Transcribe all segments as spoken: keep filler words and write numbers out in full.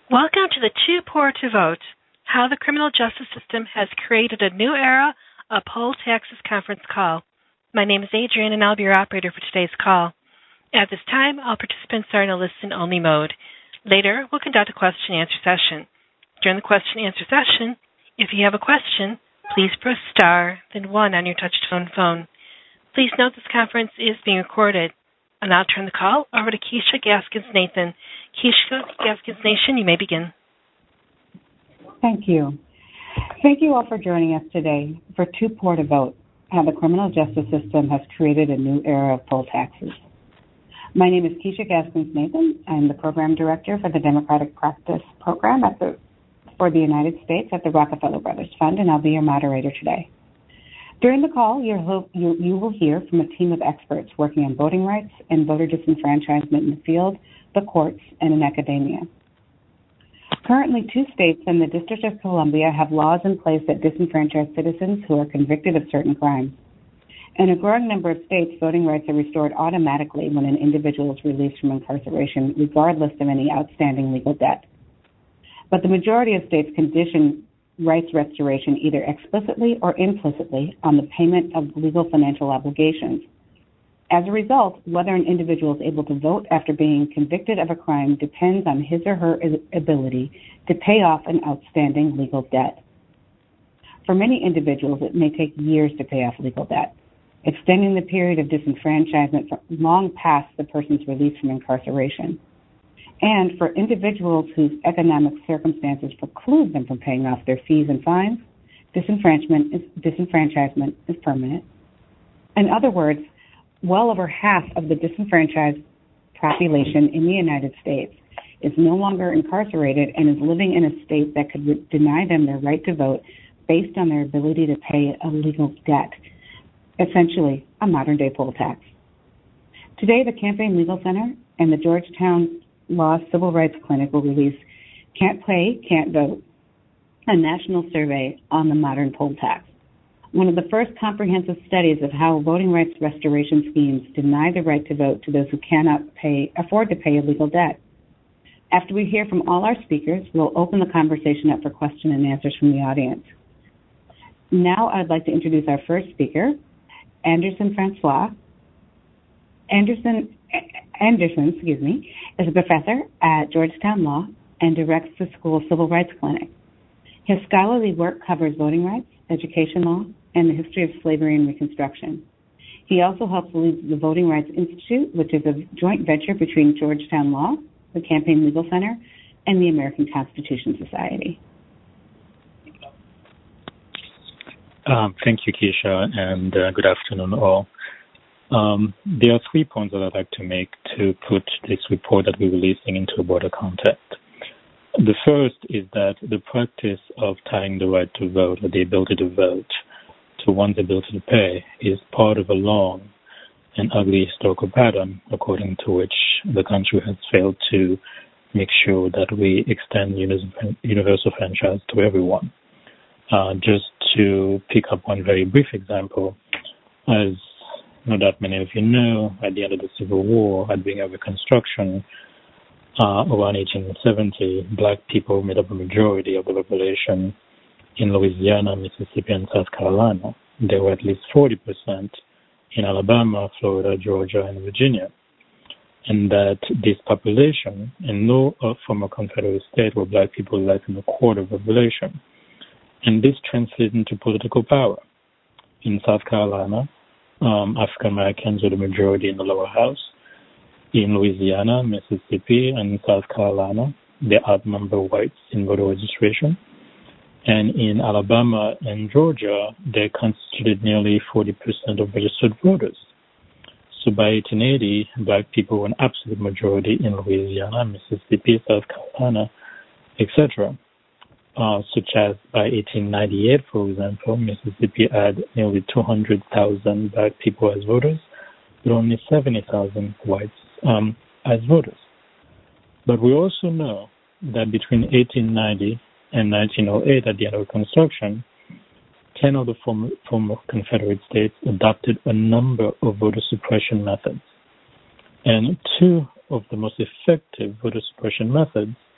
Welcome to the Too Poor to Vote, How the Criminal Justice System Has Created a New Era, a Poll Taxes Conference Call. My name is Adrian, and I'll be your operator for today's call. At this time, all participants are in a listen-only mode. Later, we'll conduct a question-and-answer session. During the question-and-answer session, if you have a question, please press star, then one on your touch-tone phone. Please note this conference is being recorded. And I'll turn the call over to Keisha Gaskins-Nathan. Keisha Gaskins-Nathan, you may begin. Thank you. Thank you all for joining us today for Too Poor to Vote, How the Criminal Justice System Has Created a New Era of Poll Taxes. My name is Keisha Gaskins-Nathan. I'm the Program Director for the Democratic Practice Program at the, for the United States at the Rockefeller Brothers Fund, and I'll be your moderator today. During the call, you, you, you will hear from a team of experts working on voting rights and voter disenfranchisement in the field, the courts, and in academia. Currently, two states and the District of Columbia have laws in place that disenfranchise citizens who are convicted of certain crimes. In a growing number of states, voting rights are restored automatically when an individual is released from incarceration, regardless of any outstanding legal debt. But the majority of states condition rights restoration either explicitly or implicitly on the payment of legal financial obligations. As a result, whether an individual is able to vote after being convicted of a crime depends on his or her ability to pay off an outstanding legal debt. For many individuals, it may take years to pay off legal debt, extending the period of disenfranchisement long past the person's release from incarceration. And for individuals whose economic circumstances preclude them from paying off their fees and fines, disenfranchisement is, disenfranchisement is permanent. In other words, well over half of the disenfranchised population in the United States is no longer incarcerated and is living in a state that could re- deny them their right to vote based on their ability to pay a legal debt, essentially a modern-day poll tax. Today, the Campaign Legal Center and the Georgetown Law Civil Rights Clinic will release Can't Pay, Can't Vote, a national survey on the modern poll tax. One of the first comprehensive studies of how voting rights restoration schemes deny the right to vote to those who cannot pay, afford to pay a legal debt. After we hear from all our speakers, we'll open the conversation up for question and answers from the audience. Now I'd like to introduce our first speaker, Anderson Francois. Anderson Anderson, excuse me, is a professor at Georgetown Law and directs the school's Civil Rights Clinic. His scholarly work covers voting rights, education law, and the history of slavery and Reconstruction. He also helps lead the Voting Rights Institute, which is a joint venture between Georgetown Law, the Campaign Legal Center, and the American Constitution Society. Um, thank you, Keisha, and uh, good afternoon, all. Um, there are three points that I'd like to make to put this report that we're releasing into a broader context. The first is that the practice of tying the right to vote or the ability to vote to one's ability to pay is part of a long and ugly historical pattern according to which the country has failed to make sure that we extend universal franchise to everyone. Uh, just to pick up one very brief example, as no doubt many of you know, at the end of the Civil War, at the beginning of Reconstruction, uh, around eighteen seventy, black people made up a majority of the population in Louisiana, Mississippi, and South Carolina. There were at least forty percent in Alabama, Florida, Georgia, and Virginia. And that this population, in no former Confederate state were black people less than a quarter of the population. And this translated into political power. In South Carolina, Um, African Americans were the majority in the lower house. In Louisiana, Mississippi, and South Carolina, they outnumber whites in voter registration. And in Alabama and Georgia, they constituted nearly forty percent of registered voters. So by eighteen eighty, black people were an absolute majority in Louisiana, Mississippi, South Carolina, et cetera. Uh, such as by eighteen ninety-eight, for example, Mississippi had nearly two hundred thousand black people as voters, but only seventy thousand whites um, as voters. But we also know that between eighteen ninety and nineteen oh eight, at the end of Reconstruction, ten of the former, former Confederate states adopted a number of voter suppression methods. And two of the most effective voter suppression methods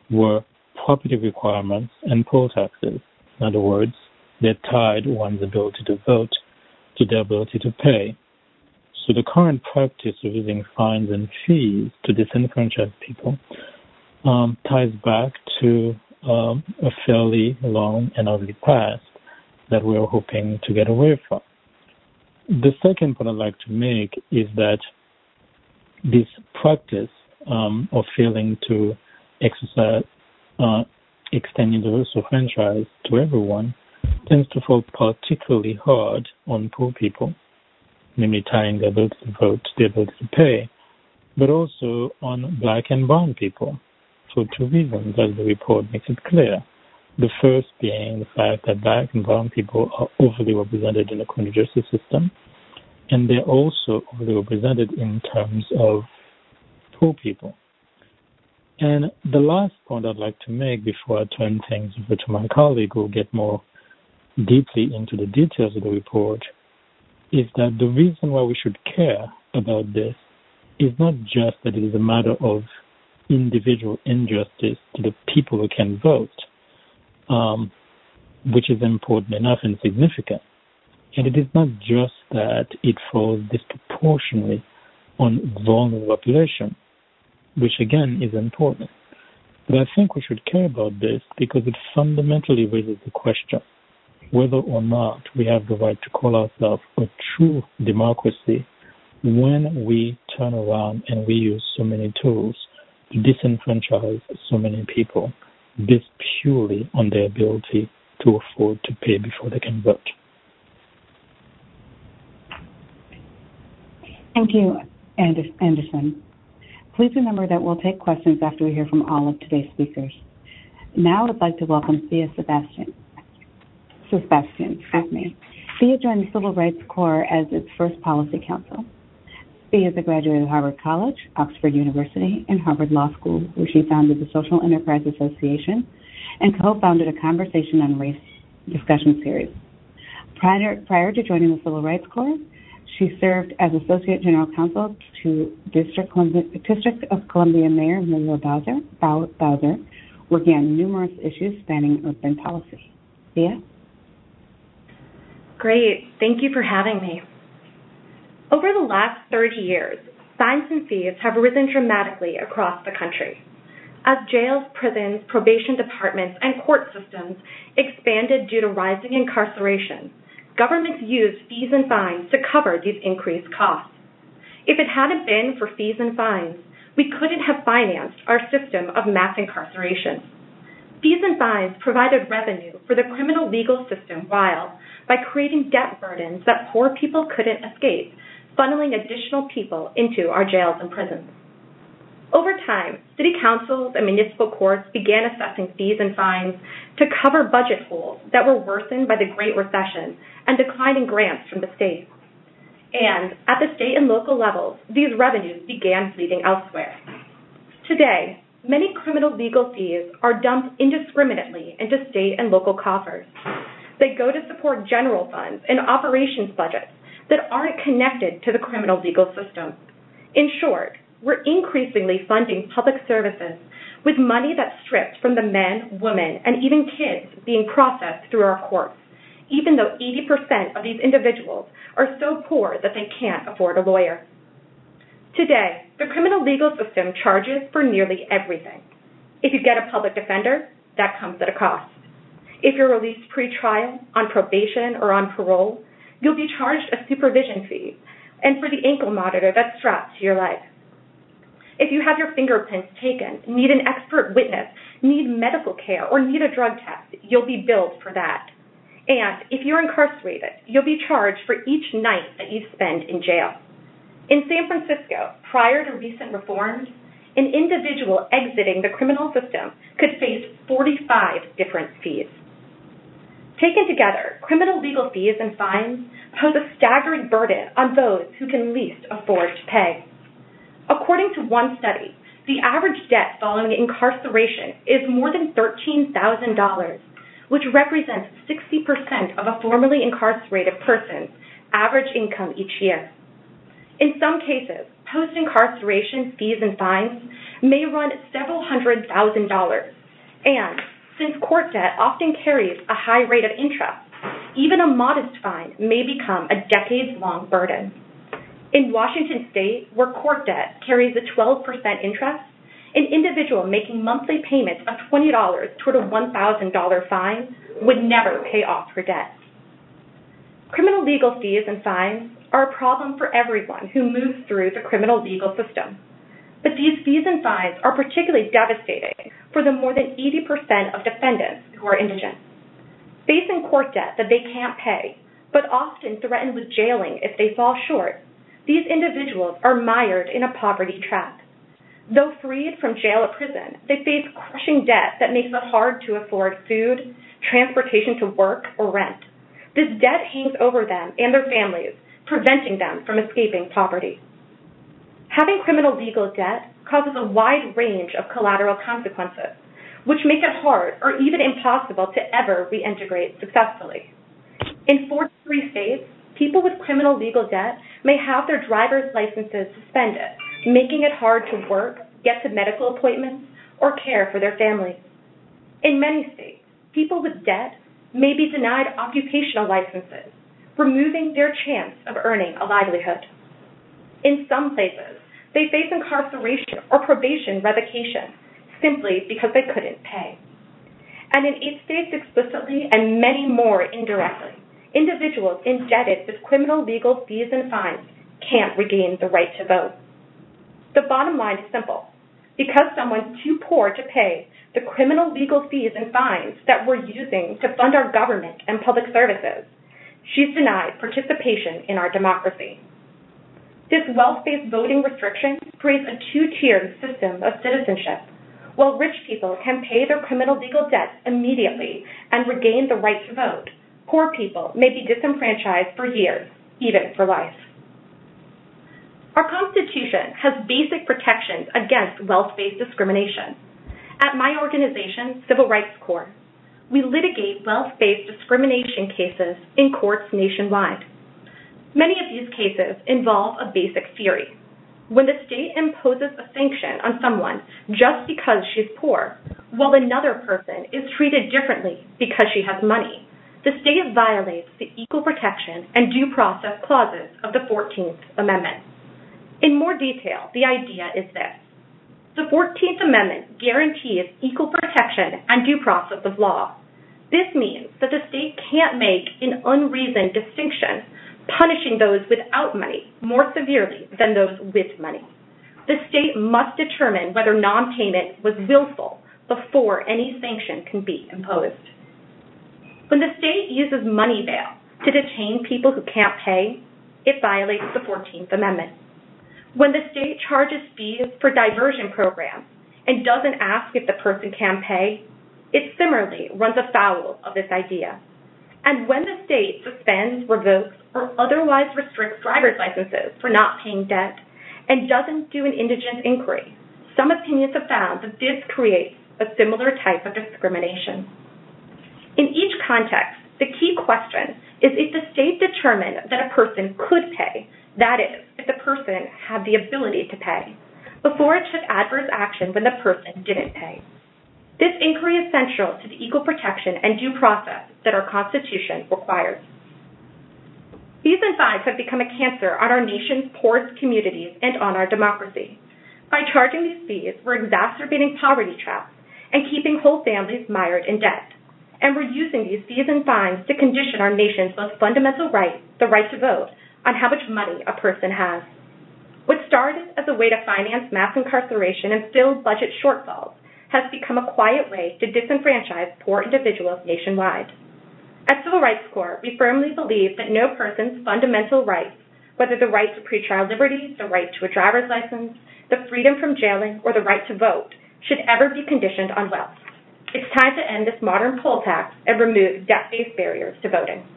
were property requirements and poll taxes. In other words, they tied one's ability to vote to their ability to pay. So the current practice of using fines and fees to disenfranchise people um, ties back to um, a fairly long and ugly past that we're hoping to get away from. The second point I'd like to make is that this practice um, of failing to exercise, uh, extend universal franchise to everyone tends to fall particularly hard on poor people, namely tying the ability to vote to the ability to pay, but also on black and brown people for two reasons, as the report makes it clear. The first being the fact that black and brown people are overly represented in the criminal justice system, and they're also overly represented in terms of poor people. And the last point I'd like to make before I turn things over to my colleague who will get more deeply into the details of the report is that the reason why we should care about this is not just that it is a matter of individual injustice to the people who can vote, um, which is important enough and significant. And it is not just that it falls disproportionately on vulnerable population, which again is important. But I think we should care about this because it fundamentally raises the question whether or not we have the right to call ourselves a true democracy when we turn around and we use so many tools to disenfranchise so many people based purely on their ability to afford to pay before they can vote. Thank you, Anderson. Please remember that we'll take questions after we hear from all of today's speakers. Now I'd like to welcome Thea Sebastian. Sebastian, excuse me. Thea joined the Civil Rights Corps as its first policy counsel. Thea is a graduate of Harvard College, Oxford University, and Harvard Law School, where she founded the Social Enterprise Association and co-founded a Conversation on Race discussion series. Prior, prior to joining the Civil Rights Corps, she served as Associate General Counsel to District, Columbia, District of Columbia Mayor Muriel Bowser, Bowser, working on numerous issues spanning urban policy. Thea? Great. Thank you for having me. Over the last thirty years, fines and fees have risen dramatically across the country. As jails, prisons, probation departments, and court systems expanded due to rising incarceration, governments used fees and fines to cover these increased costs. If it hadn't been for fees and fines, we couldn't have financed our system of mass incarceration. Fees and fines provided revenue for the criminal legal system while, by creating debt burdens that poor people couldn't escape, funneling additional people into our jails and prisons. Over time, city councils and municipal courts began assessing fees and fines to cover budget holes that were worsened by the Great Recession and declining grants from the state. And at the state and local levels, these revenues began bleeding elsewhere. Today, many criminal legal fees are dumped indiscriminately into state and local coffers. They go to support general funds and operations budgets that aren't connected to the criminal legal system. In short, we're increasingly funding public services with money that's stripped from the men, women, and even kids being processed through our courts, even though eighty percent of these individuals are so poor that they can't afford a lawyer. Today, the criminal legal system charges for nearly everything. If you get a public defender, that comes at a cost. If you're released pre-trial, on probation, or on parole, you'll be charged a supervision fee and for the ankle monitor that's strapped to your leg. If you have your fingerprints taken, need an expert witness, need medical care, or need a drug test, you'll be billed for that. And if you're incarcerated, you'll be charged for each night that you spend in jail. In San Francisco, prior to recent reforms, an individual exiting the criminal system could face forty-five different fees. Taken together, criminal legal fees and fines pose a staggering burden on those who can least afford to pay. According to one study, the average debt following incarceration is more than thirteen thousand dollars, which represents sixty percent of a formerly incarcerated person's average income each year. In some cases, post-incarceration fees and fines may run several hundred thousand dollars, and since court debt often carries a high rate of interest, even a modest fine may become a decades-long burden. In Washington state, where court debt carries a twelve percent interest, an individual making monthly payments of twenty dollars toward a one thousand dollars fine would never pay off her debt. Criminal legal fees and fines are a problem for everyone who moves through the criminal legal system. But these fees and fines are particularly devastating for the more than eighty percent of defendants who are indigent. Facing court debt that they can't pay, but often threatened with jailing if they fall short, these individuals are mired in a poverty trap. Though freed from jail or prison, they face crushing debt that makes it hard to afford food, transportation to work, or rent. This debt hangs over them and their families, preventing them from escaping poverty. Having criminal legal debt causes a wide range of collateral consequences, which make it hard or even impossible to ever reintegrate successfully. In forty-three states, people with criminal legal debt may have their driver's licenses suspended, making it hard to work, get to medical appointments, or care for their families. In many states, people with debt may be denied occupational licenses, removing their chance of earning a livelihood. In some places, they face incarceration or probation revocation simply because they couldn't pay. And in eight states explicitly and many more indirectly, individuals indebted with criminal legal fees and fines can't regain the right to vote. The bottom line is simple. Because someone's too poor to pay the criminal legal fees and fines that we're using to fund our government and public services, she's denied participation in our democracy. This wealth-based voting restriction creates a two-tiered system of citizenship. While rich people can pay their criminal legal debts immediately and regain the right to vote, poor people may be disenfranchised for years, even for life. Our Constitution has basic protections against wealth-based discrimination. At my organization, Civil Rights Corps, we litigate wealth-based discrimination cases in courts nationwide. Many of these cases involve a basic theory. When the state imposes a sanction on someone just because she's poor, while another person is treated differently because she has money, the state violates the equal protection and due process clauses of the fourteenth Amendment. In more detail, the idea is this. The fourteenth Amendment guarantees equal protection and due process of law. This means that the state can't make an unreasoned distinction, punishing those without money more severely than those with money. The state must determine whether non-payment was willful before any sanction can be imposed. When the state uses money bail to detain people who can't pay, it violates the fourteenth Amendment. When the state charges fees for diversion programs and doesn't ask if the person can pay, it similarly runs afoul of this idea. And when the state suspends, revokes, or otherwise restricts driver's licenses for not paying debt and doesn't do an indigent inquiry, some opinions have found that this creates a similar type of discrimination. In each context, the key question is if the state determined that a person could pay, that is, if the person had the ability to pay, before it took adverse action when the person didn't pay. This inquiry is central to the equal protection and due process that our Constitution requires. Fees and fines have become a cancer on our nation's poorest communities and on our democracy. By charging these fees, we're exacerbating poverty traps and keeping whole families mired in debt. And we're using these fees and fines to condition our nation's most fundamental right, the right to vote, on how much money a person has. What started as a way to finance mass incarceration and fill budget shortfalls has become a quiet way to disenfranchise poor individuals nationwide. At Civil Rights Corps, we firmly believe that no person's fundamental rights, whether the right to pretrial liberty, the right to a driver's license, the freedom from jailing, or the right to vote, should ever be conditioned on wealth. It's time to end this modern poll tax and remove debt-based barriers to voting.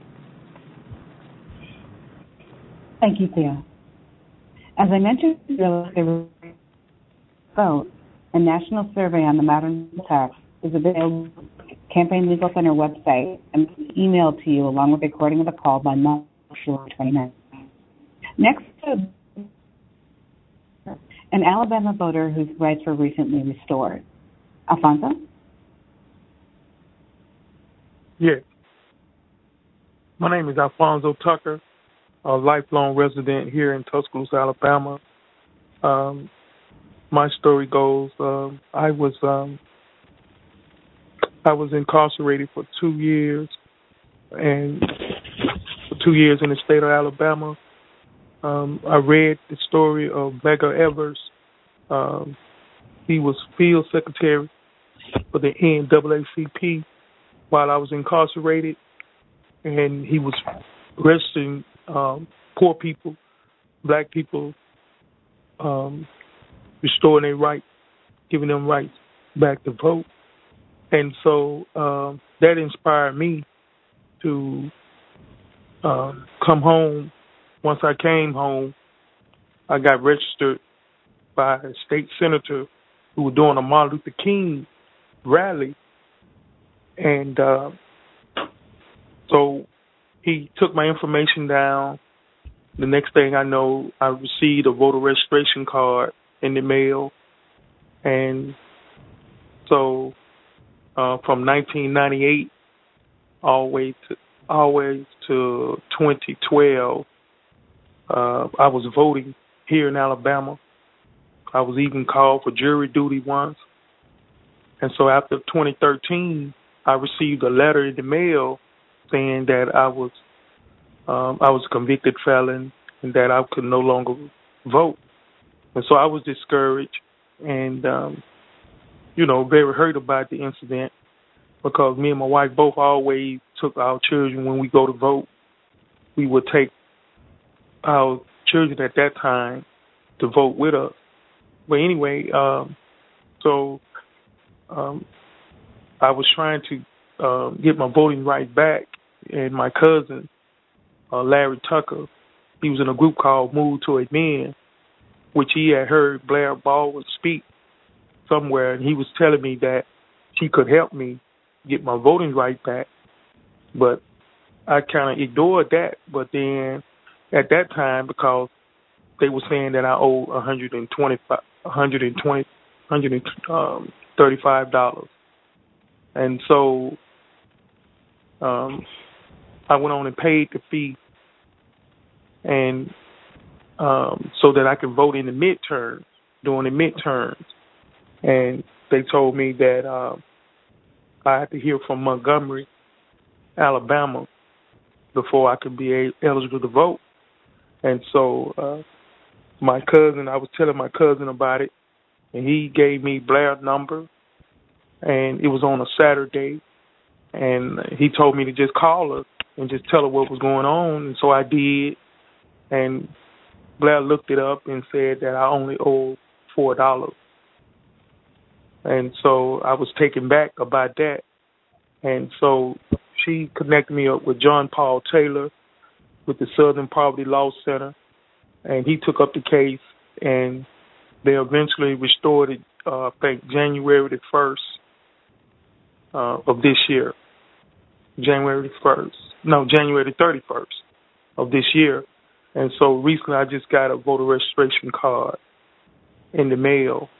Thank you, Thea. As I mentioned earlier, vote, a national survey on the modern tax is available on the Campaign Legal Center website and emailed to you along with a recording of the call by March twenty-ninth. Next, an Alabama voter whose rights were recently restored. Alfonso? Yes. My name is Alfonso Tucker, a lifelong resident here in Tuscaloosa, Alabama. Um, my story goes, um, I was um, I was incarcerated for two years, and for two years in the state of Alabama. Um, I read the story of Medgar Evers. Um, he was field secretary for the N double A C P while I was incarcerated, and he was registering um, poor people, black people, um, restoring their rights, giving them rights back to vote. And so um, that inspired me to um, come home. Once I came home, I got registered by a state senator who was doing a Martin Luther King rally. And uh, so he took my information down. The next thing I know, I received a voter registration card in the mail. And so uh, from nineteen ninety-eight all the way to, all the way to twenty twelve, uh, I was voting here in Alabama. I was even called for jury duty once. And so after twenty thirteen, I received a letter in the mail saying that I was um, I was a convicted felon and that I could no longer vote. And so I was discouraged and, um, you know, very hurt about the incident because me and my wife both always took our children when we go to vote. We would take our children at that time to vote with us. But anyway, um, so um, I was trying to uh, get my voting right back, and my cousin, uh, Larry Tucker, he was in a group called Move to Amend, which he had heard Blair Baldwin speak somewhere, and he was telling me that she could help me get my voting right back. But I kind of ignored that. But then at that time, because they were saying that I owed one hundred twenty-five, one hundred twenty, one hundred thirty-five dollars, and so um, I went on and paid the fee, and um, so that I could vote in the midterms, during the midterms. And they told me that uh, I had to hear from Montgomery, Alabama, before I could be a- eligible to vote. And so uh, my cousin, I was telling my cousin about it, and he gave me Blair's number, and it was on a Saturday, and he told me to just call her and just tell her what was going on, and so I did, and Blair looked it up and said that I only owed four dollars. And so I was taken back about that. And so she connected me up with John Paul Taylor with the Southern Poverty Law Center, and he took up the case, and they eventually restored it, uh, I think, January the first uh, of this year. January the first. No, January the thirty-first of this year. And so recently I just got a voter registration card in the mail.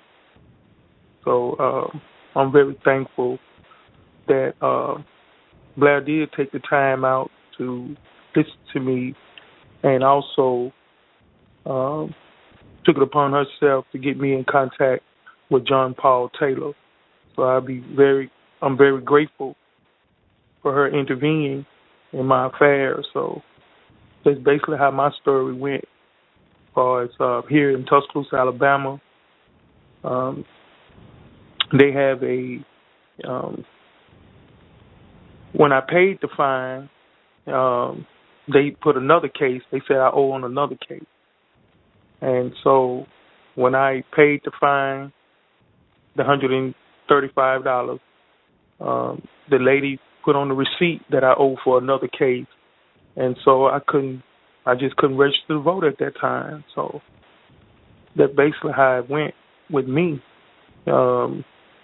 So uh, I'm very thankful that uh, Blair did take the time out to listen to me, and also um, took it upon herself to get me in contact with John Paul Taylor. So I'll be very, I'm very grateful for her intervening in my affairs. So that's basically how my story went. As far as uh, here in Tuscaloosa, Alabama, um, they have a um, when I paid the fine, um, they put another case. They said I owe on another case. And so when I paid the fine, the one hundred thirty-five dollars, um, the lady put on the receipt that I owe for another case. And so I couldn't, I just couldn't register to vote at that time. So that's basically how it went with me. Um,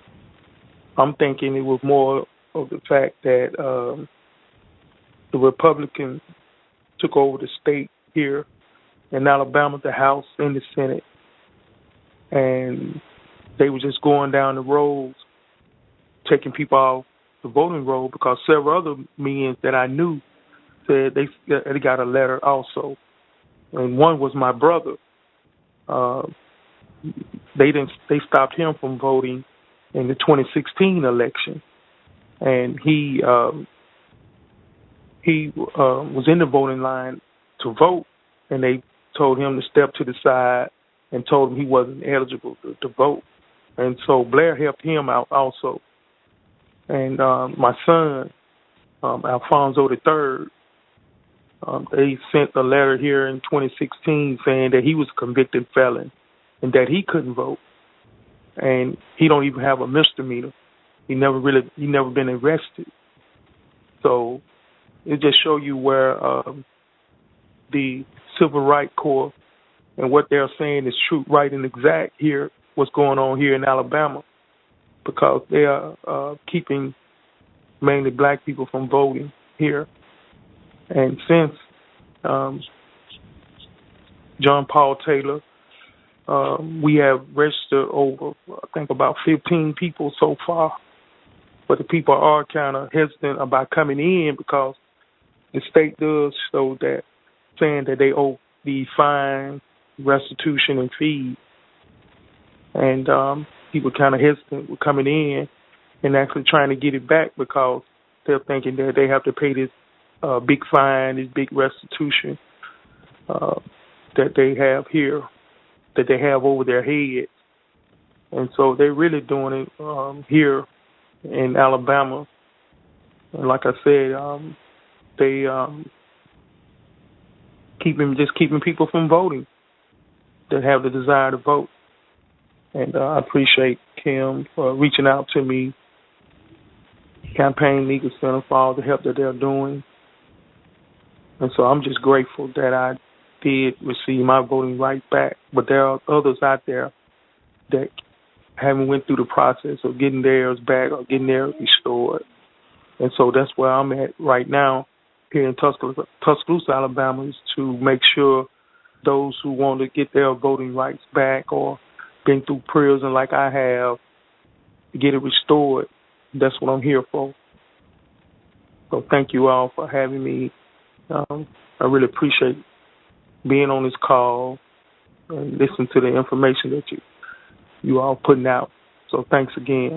I'm thinking it was more of the fact that um, the Republicans took over the state here in Alabama, the House and the Senate. and they were just going down the roads, taking people off the voting roll, because several other men that I knew said they they got a letter also, and one was my brother. Uh, they didn't. They stopped him from voting in the twenty sixteen election, and he um, he uh, was in the voting line to vote, and they told him to step to the side and told him he wasn't eligible to, to vote. And so Blair helped him out also. And um, my son, um, Alfonso the Third, um, they sent a letter here in twenty sixteen saying that he was a convicted felon and that he couldn't vote. And he don't even have a misdemeanor. He never really, he never been arrested. So it just show you where um, the Civil Rights Corps and what they're saying is true, right, and exact here, what's going on here in Alabama, because they are uh, keeping mainly black people from voting here. And since um, John Paul Taylor, um, we have registered over, I think, about fifteen people so far. But the people are kind of hesitant about coming in because the state does show that, saying that they owe the fine, restitution, and fees. And um, people kind of hesitant with coming in and actually trying to get it back because they're thinking that they have to pay this uh, big fine, this big restitution uh, that they have here, that they have over their heads. And so they're really doing it um, here in Alabama. And like I said, um, they um, keeping just keeping people from voting that have the desire to vote. And uh, I appreciate Kim for reaching out to me, Campaign Legal Center, for all the help that they're doing. And so I'm just grateful that I did receive my voting rights back. But there are others out there that haven't went through the process of getting theirs back or getting theirs restored. And so that's where I'm at right now here in Tuscaloosa, Tuscaloosa, Alabama, is to make sure those who want to get their voting rights back or been through prison like I have, get it restored. That's what I'm here for. So thank you all for having me. Um, I really appreciate being on this call and listening to the information that you you all putting out. So thanks again.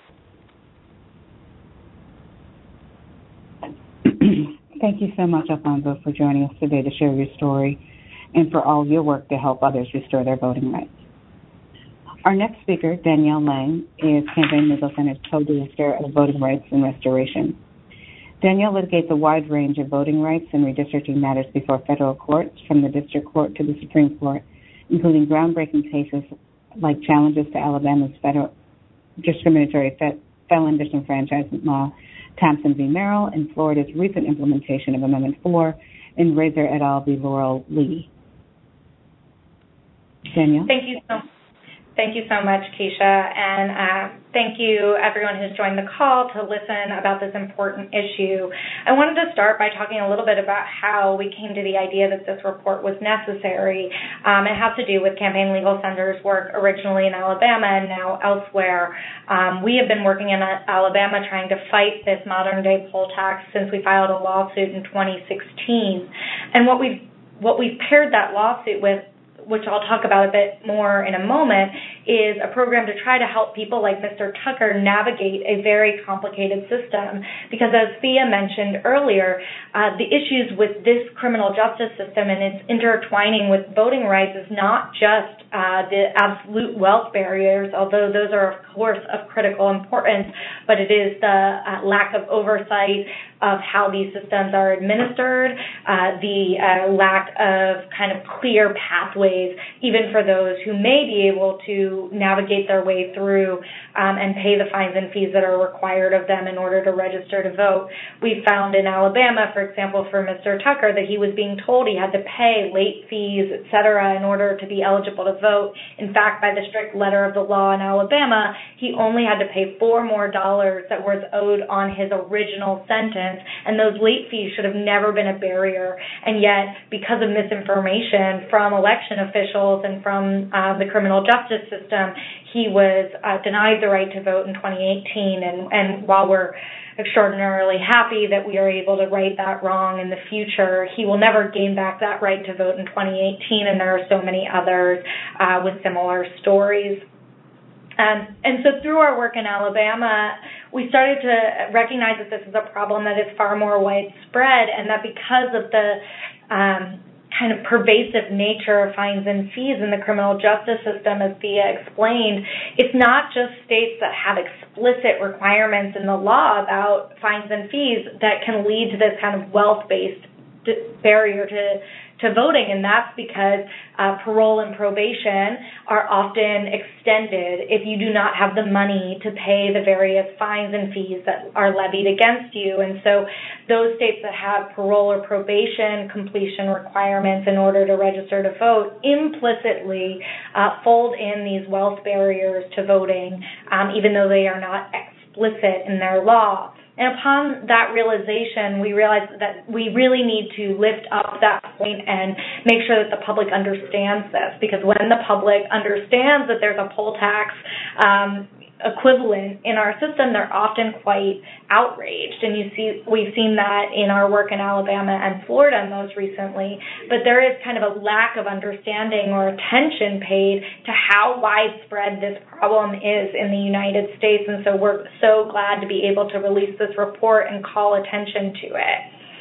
Thank you so much, Alfonso, for joining us today to share your story and for all your work to help others restore their voting rights. Our next speaker, Danielle Lang, is Campaign Legal Center's co-director of Voting Rights and Restoration. Danielle litigates a wide range of voting rights and redistricting matters before federal courts, from the district court to the Supreme Court, including groundbreaking cases like challenges to Alabama's federal discriminatory fe- felon disenfranchisement law, Thompson v. Merrill, and Florida's recent implementation of Amendment four, and Razor et al. v. Laurel Lee. Danielle? Thank you so much. Thank you so much, Keisha, and uh, thank you everyone who's joined the call to listen about this important issue. I wanted to start by talking a little bit about how we came to the idea that this report was necessary. Um, it has to do with Campaign Legal Center's work originally in Alabama and now elsewhere. Um, we have been working in Alabama trying to fight this modern-day poll tax since we filed a lawsuit in twenty sixteen. And what we've, what we've paired that lawsuit with, which I'll talk about a bit more in a moment, is a program to try to help people like Mister Tucker navigate a very complicated system. Because as Thea mentioned earlier, uh, the issues with this criminal justice system and its intertwining with voting rights is not just uh, the absolute wealth barriers, although those are, of course, of critical importance, but it is the uh, lack of oversight of how these systems are administered, uh, the uh, lack of kind of clear pathways, even for those who may be able to navigate their way through um, and pay the fines and fees that are required of them in order to register to vote. We found in Alabama, for example, for Mister Tucker, that he was being told he had to pay late fees, et cetera, in order to be eligible to vote. In fact, by the strict letter of the law in Alabama, he only had to pay four more dollars that was owed on his original sentence, and those late fees should have never been a barrier. And yet, because of misinformation from election officials and from uh, the criminal justice system, he was uh, denied the right to vote in twenty eighteen. And, and while we're extraordinarily happy that we are able to right that wrong in the future, he will never gain back that right to vote in twenty eighteen, and there are so many others uh, with similar stories. Um, and so through our work in Alabama, we started to recognize that this is a problem that is far more widespread, and that because of the um, kind of pervasive nature of fines and fees in the criminal justice system, as Thea explained, it's not just states that have explicit requirements in the law about fines and fees that can lead to this kind of wealth-based barrier to to voting, and that's because uh, parole and probation are often extended if you do not have the money to pay the various fines and fees that are levied against you. And so those states that have parole or probation completion requirements in order to register to vote implicitly uh, fold in these wealth barriers to voting, um, even though they are not explicit in their law. And upon that realization, we realized that we really need to lift up that point and make sure that the public understands this, because when the public understands that there's a poll tax um, equivalent in our system, they're often quite outraged. And you see, we've seen that in our work in Alabama and Florida most recently. But there is kind of a lack of understanding or attention paid to how widespread this problem is in the United States. And so we're so glad to be able to release this report and call attention to it.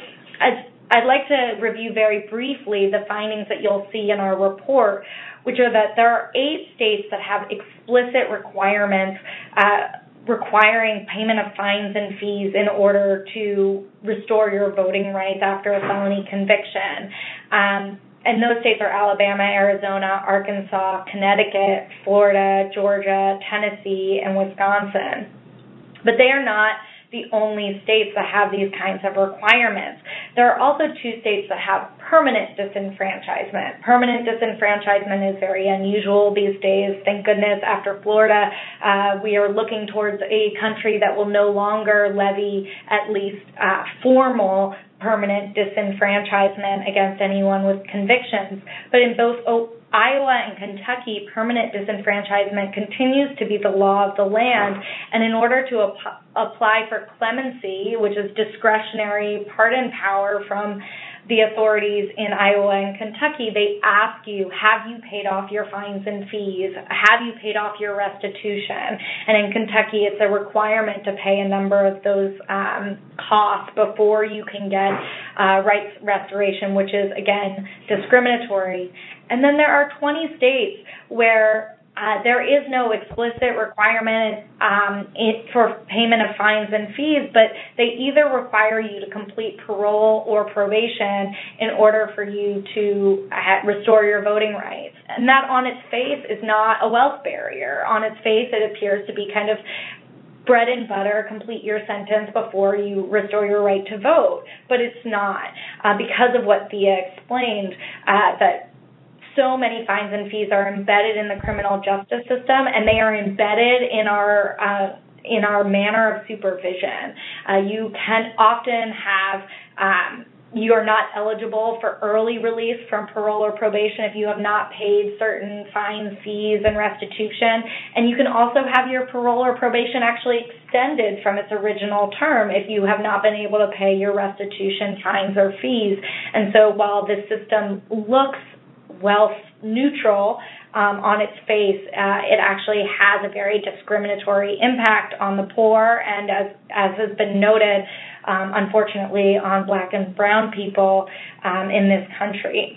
As I'd like to review very briefly the findings that you'll see in our report, which are that there are eight states that have explicit requirements uh, requiring payment of fines and fees in order to restore your voting rights after a felony conviction. Um, and those states are Alabama, Arizona, Arkansas, Connecticut, Florida, Georgia, Tennessee, and Wisconsin. But they are not the only states that have these kinds of requirements. There are also two states that have permanent disenfranchisement. Permanent disenfranchisement is very unusual these days. Thank goodness, after Florida, uh, we are looking towards a country that will no longer levy at least uh, formal permanent disenfranchisement against anyone with convictions. But in both o- Iowa and Kentucky, permanent disenfranchisement continues to be the law of the land, and in order to ap- apply for clemency, which is discretionary pardon power from the authorities in Iowa and Kentucky, they ask you, have you paid off your fines and fees? Have you paid off your restitution? And in Kentucky, it's a requirement to pay a number of those um, costs before you can get uh, rights restoration, which is, again, discriminatory. And then there are twenty states where Uh, there is no explicit requirement um, it, for payment of fines and fees, but they either require you to complete parole or probation in order for you to uh, restore your voting rights. And that on its face is not a wealth barrier. On its face, it appears to be kind of bread and butter, complete your sentence before you restore your right to vote. But it's not, uh, because of what Thea explained, uh, that so many fines and fees are embedded in the criminal justice system, and they are embedded in our uh, in our manner of supervision. Uh, you can often have um, you are not eligible for early release from parole or probation if you have not paid certain fines, fees, and restitution. And you can also have your parole or probation actually extended from its original term if you have not been able to pay your restitution, fines, or fees. And so while this system looks wealth neutral um, on its face, uh, it actually has a very discriminatory impact on the poor and, as as has been noted, um, unfortunately, on Black and brown people um, in this country.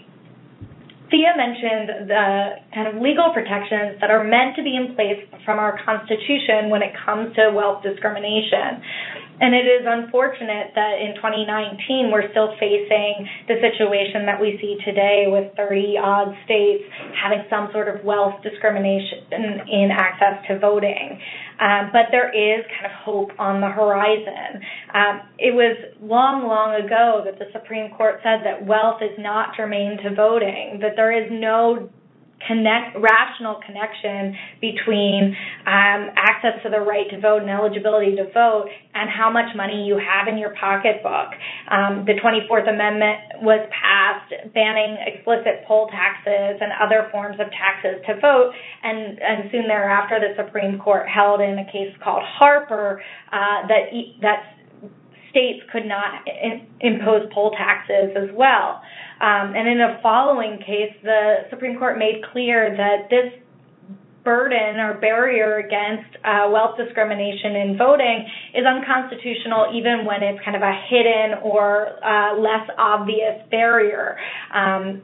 Thea mentioned the kind of legal protections that are meant to be in place from our Constitution when it comes to wealth discrimination. And it is unfortunate that in twenty nineteen we're still facing the situation that we see today with thirty-odd states having some sort of wealth discrimination in access to voting. Um, but there is kind of hope on the horizon. Um, it was long, long ago that the Supreme Court said that wealth is not germane to voting, that there is no connect, rational connection between um, access to the right to vote and eligibility to vote and how much money you have in your pocketbook. Um, the twenty-fourth Amendment was passed banning explicit poll taxes and other forms of taxes to vote, and, and soon thereafter the Supreme Court held in a case called Harper uh, that that states could not in, impose poll taxes as well. Um, and in a following case, the Supreme Court made clear that this burden or barrier against uh, wealth discrimination in voting is unconstitutional even when it's kind of a hidden or uh, less obvious barrier. Um,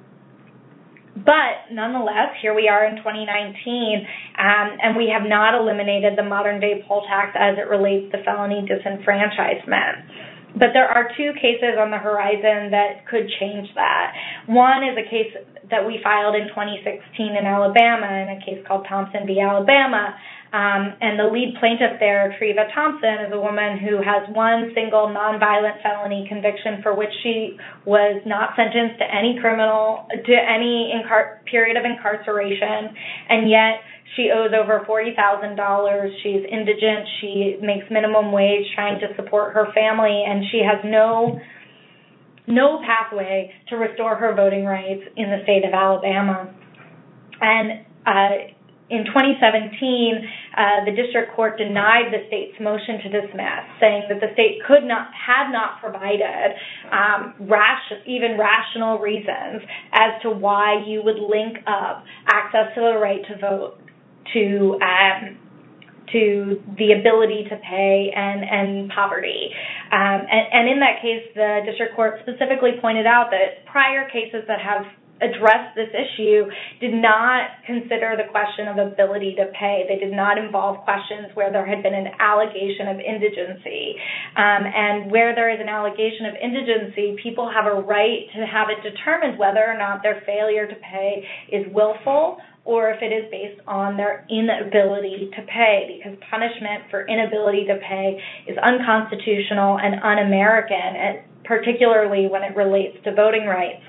But nonetheless, here we are in twenty nineteen, um, and we have not eliminated the modern-day poll tax as it relates to felony disenfranchisement. But there are two cases on the horizon that could change that. One is a case that we filed in twenty sixteen in Alabama, in a case called Thompson v. Alabama. Um, and the lead plaintiff there, Treva Thompson, is a woman who has one single nonviolent felony conviction for which she was not sentenced to any criminal, to any incar- period of incarceration, and yet she owes over forty thousand dollars. She's indigent. She makes minimum wage trying to support her family, and she has no no pathway to restore her voting rights in the state of Alabama. And uh, in twenty seventeen, uh, the district court denied the state's motion to dismiss, saying that the state could not, had not provided um, ration, even rational reasons as to why you would link up access to the right to vote to um, to the ability to pay and, and poverty. Um, and, and in that case, the district court specifically pointed out that prior cases that have addressed this issue did not consider the question of ability to pay. They did not involve questions where there had been an allegation of indigency. Um, and where there is an allegation of indigency, people have a right to have it determined whether or not their failure to pay is willful or if it is based on their inability to pay, because punishment for inability to pay is unconstitutional and un-American, and particularly when it relates to voting rights.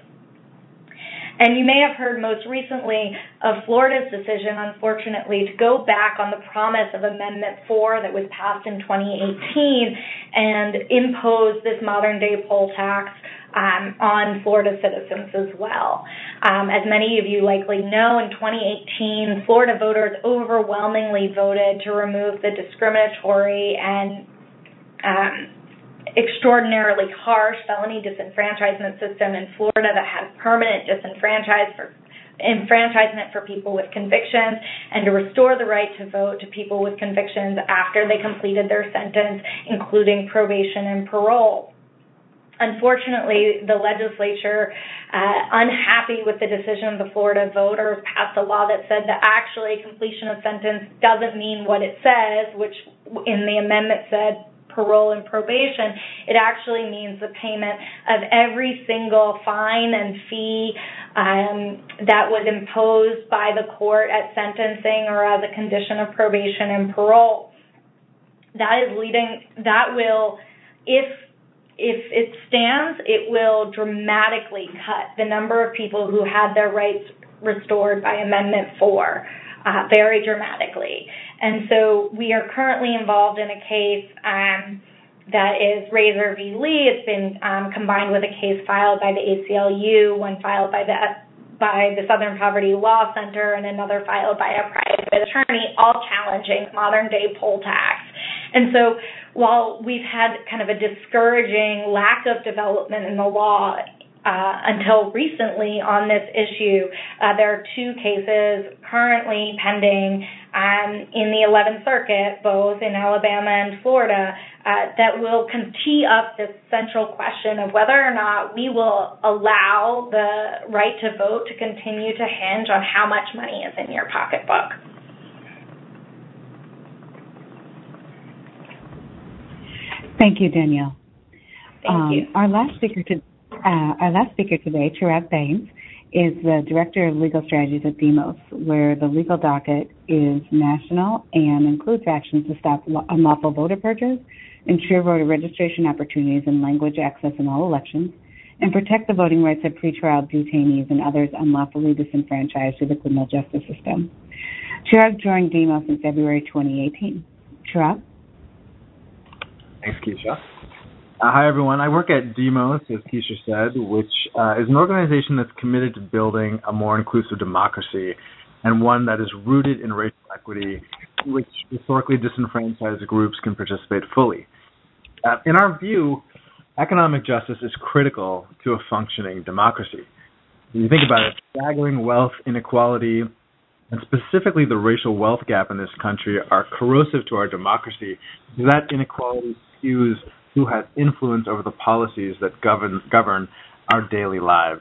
And you may have heard most recently of Florida's decision, unfortunately, to go back on the promise of Amendment four that was passed in twenty eighteen and impose this modern-day poll tax um, on Florida citizens as well. Um, as many of you likely know, in twenty eighteen, Florida voters overwhelmingly voted to remove the discriminatory and um, extraordinarily harsh felony disenfranchisement system in Florida that had permanent disenfranchisement for, enfranchisement for people with convictions, and to restore the right to vote to people with convictions after they completed their sentence, including probation and parole. Unfortunately, the legislature, uh, unhappy with the decision of the Florida voters, passed a law that said that actually completion of sentence doesn't mean what it says, which in the amendment said parole and probation. It actually means the payment of every single fine and fee um, that was imposed by the court at sentencing or as a condition of probation and parole. That is leading, that will, if If it stands, it will dramatically cut the number of people who had their rights restored by Amendment four, uh, very dramatically. And so we are currently involved in a case um, that is Razor v. Lee. It's been um, combined with a case filed by the A C L U, one filed by the by the Southern Poverty Law Center, and another filed by a private attorney, all challenging modern-day poll tax. And so while we've had kind of a discouraging lack of development in the law uh, until recently on this issue, uh, there are two cases currently pending um, in the eleventh Circuit, both in Alabama and Florida, uh, that will tee up this central question of whether or not we will allow the right to vote to continue to hinge on how much money is in your pocketbook. Thank you, Danielle. Thank um, you. Our last speaker, to, uh, our last speaker today, Tarav Baines, is the Director of Legal Strategies at Demos, where the legal docket is national and includes actions to stop unlawful voter purges, ensure voter registration opportunities and language access in all elections, and protect the voting rights of pretrial detainees and others unlawfully disenfranchised through the criminal justice system. Chirag joined Demos in February twenty eighteen. Chirag? Thanks, Keisha. Uh, hi, everyone. I work at Demos, as Keisha said, which uh, is an organization that's committed to building a more inclusive democracy and one that is rooted in racial equity, in which historically disenfranchised groups can participate fully. Uh, in our view, economic justice is critical to a functioning democracy. When you think about it, staggering wealth inequality, and specifically the racial wealth gap in this country, are corrosive to our democracy, because that inequality skews who has influence over the policies that govern govern our daily lives.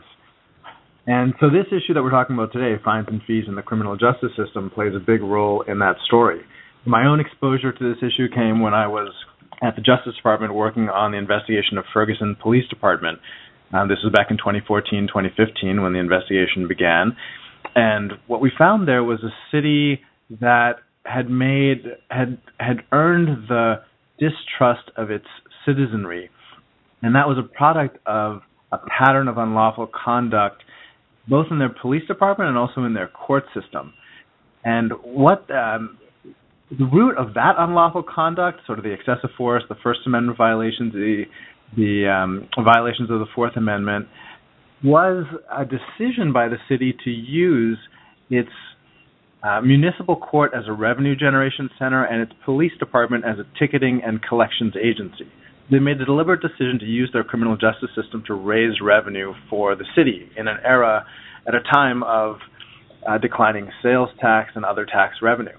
And so this issue that we're talking about today, fines and fees in the criminal justice system, plays a big role in that story. My own exposure to this issue came when I was at the Justice Department working on the investigation of Ferguson Police Department. Um, this was back in twenty fourteen, twenty fifteen when the investigation began. And what we found there was a city that had made, had had earned the distrust of its citizenry. And that was a product of a pattern of unlawful conduct, both in their police department and also in their court system. And what um, the root of that unlawful conduct, sort of the excessive force, the First Amendment violations, the the um, violations of the Fourth Amendment, was a decision by the city to use its uh, municipal court as a revenue generation center and its police department as a ticketing and collections agency. They made the deliberate decision to use their criminal justice system to raise revenue for the city in an era, at a time of uh, declining sales tax and other tax revenue.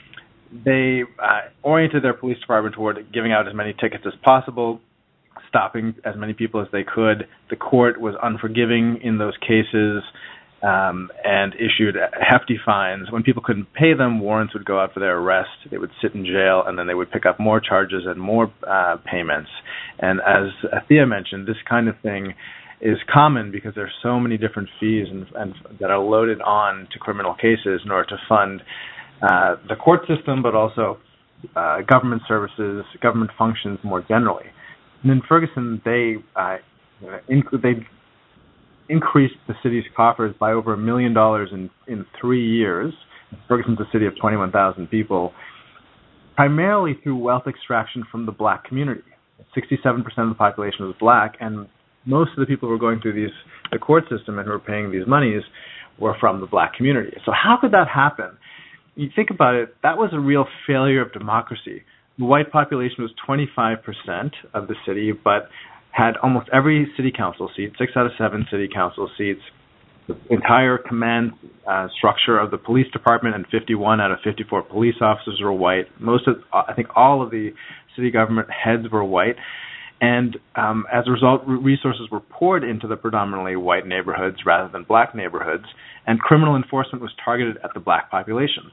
They uh, oriented their police department toward giving out as many tickets as possible, stopping as many people as they could. The court was unforgiving in those cases um, and issued hefty fines. When people couldn't pay them, warrants would go out for their arrest. They would sit in jail, and then they would pick up more charges and more uh, payments. And as Thea mentioned, this kind of thing is common because there's so many different fees and, and that are loaded on to criminal cases in order to fund uh, the court system, but also uh, government services, government functions more generally. And in Ferguson, they uh, inc- they increased the city's coffers by over a million dollars in in three years. Ferguson's a city of twenty-one thousand people, primarily through wealth extraction from the black community. sixty-seven percent of the population was black, and most of the people who were going through these the court system and who were paying these monies were from the black community. So how could that happen? You think about it, that was a real failure of democracy. The white population was twenty-five percent of the city, but had almost every city council seat, six out of seven city council seats. The entire command uh, structure of the police department and fifty-one out of fifty-four police officers were white. Most of, I think all of the city government heads were white. And um, as a result, resources were poured into the predominantly white neighborhoods rather than black neighborhoods, and criminal enforcement was targeted at the black population.